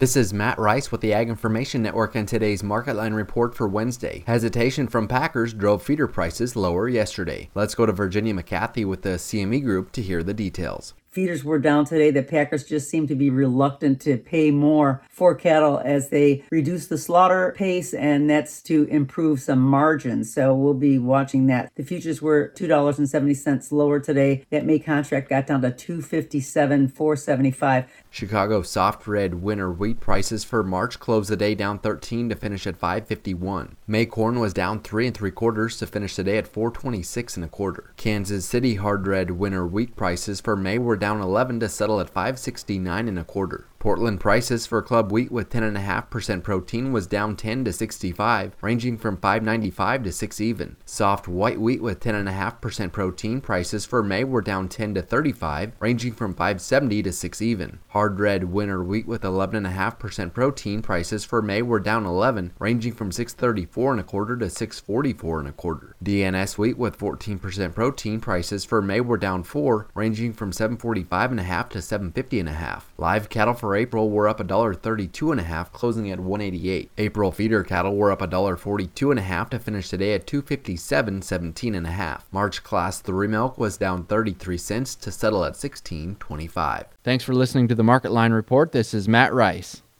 This is Matt Rice with the Ag Information Network and today's Market Line report for Wednesday. Hesitation from packers drove feeder prices lower yesterday. Let's go to Virginia McCarthy with the CME Group to hear the details. Feeders were down today. The packers just seem to be reluctant to pay more for cattle as they reduce the slaughter pace, and that's to improve some margins. So we'll be watching that. The futures were $2.70 lower today. That May contract got down to $257,475. Chicago soft red winter wheat prices for March closed the day down 13 to finish at $5.51. May corn was down 3 3/4 to finish the day at $4.26 1/4. Kansas City hard red winter wheat prices for May were down 11 to settle at $5.69 1/4. Portland prices for club wheat with 10.5% protein was down 10 to 65, ranging from $5.95 to 6 even. Soft white wheat with 10.5% protein prices for May were down 10 to 35, ranging from $5.70 to 6 even. Hard red winter wheat with 11.5% protein prices for May were down 11, ranging from $6.34 1/4 to $6.44 1/4. DNS wheat with 14% protein prices for May were down 4, ranging from $7.45.5 to $7.50.5. Live cattle for April were up $1.32.5, closing at $1.88. April feeder cattle were up $1.42.5 to finish today at $257.17.5. March Class 3 milk was down 33 cents to settle at $16.25. Thanks for listening to the Market Line Report. This is Matt Rice.